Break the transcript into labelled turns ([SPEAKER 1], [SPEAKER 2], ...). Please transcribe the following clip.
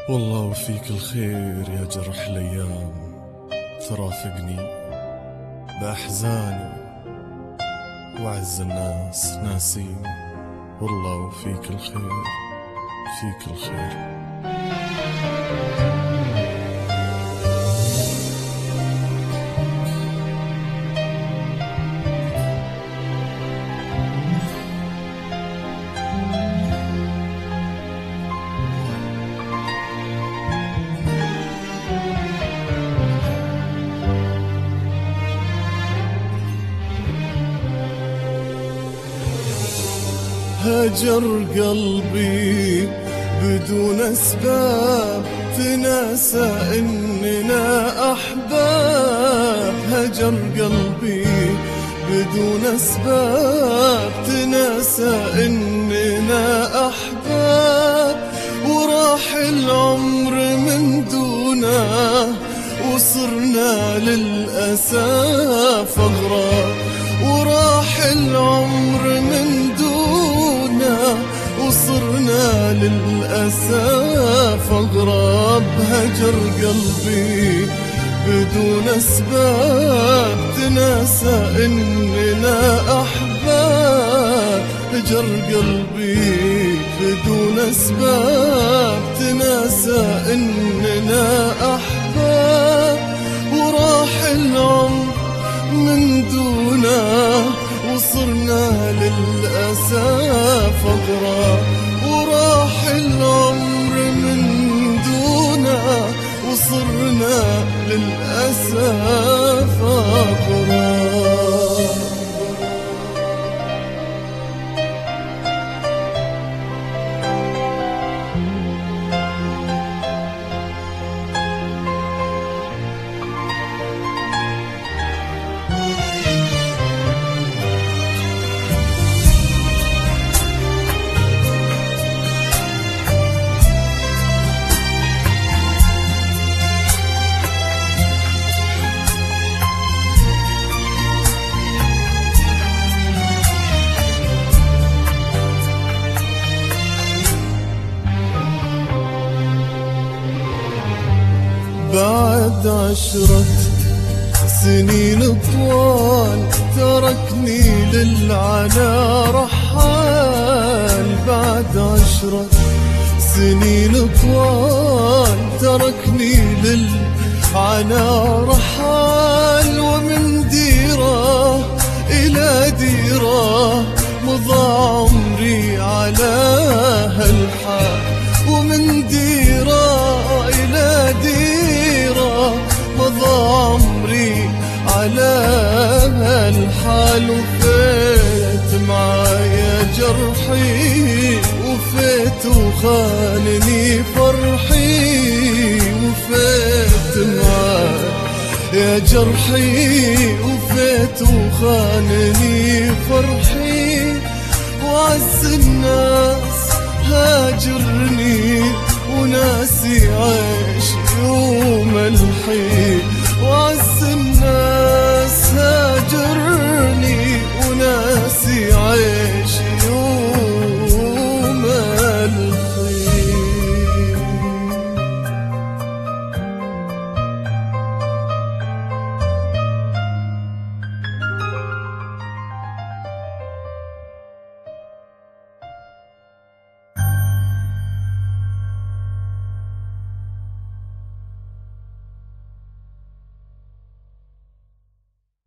[SPEAKER 1] والله وفيك الخير يا جرح الأيام ترافقني بأحزاني وعز الناس ناسيني. والله وفيك الخير، فيك الخير. هجر قلبي بدون أسباب، تناسى إننا أحباب. هجر قلبي بدون أسباب، تناسى إننا أحباب. وراح العمر من دونه وصرنا للأسف أغراب. وراح العمر من دونه وصرنا للأسف أغراب. هجر قلبي بدون أسباب، تناسى إننا أحباب. هجر قلبي بدون أسباب، تناسى إننا أحباب. وراح العمر من دونه وصرنا للأسف أغراب. وراح العمر من دونه وصرنا للأسف أغراب. بعد 10 سنين طوال تركني للعنا رحال. بعد 10 سنين طوال تركني للعنا رحال. ومن ديرة إلى ديرة مضى عمري على هالحال. ومن ديرة إلى ديرة مضى عمري على هالحال. وفيت معايا جرحي وفيت وخانني فرحي. وفيت معايا جرحي وفيت وخانني فرحي. وعز الناس هاجرني وناسي عيش وملحي.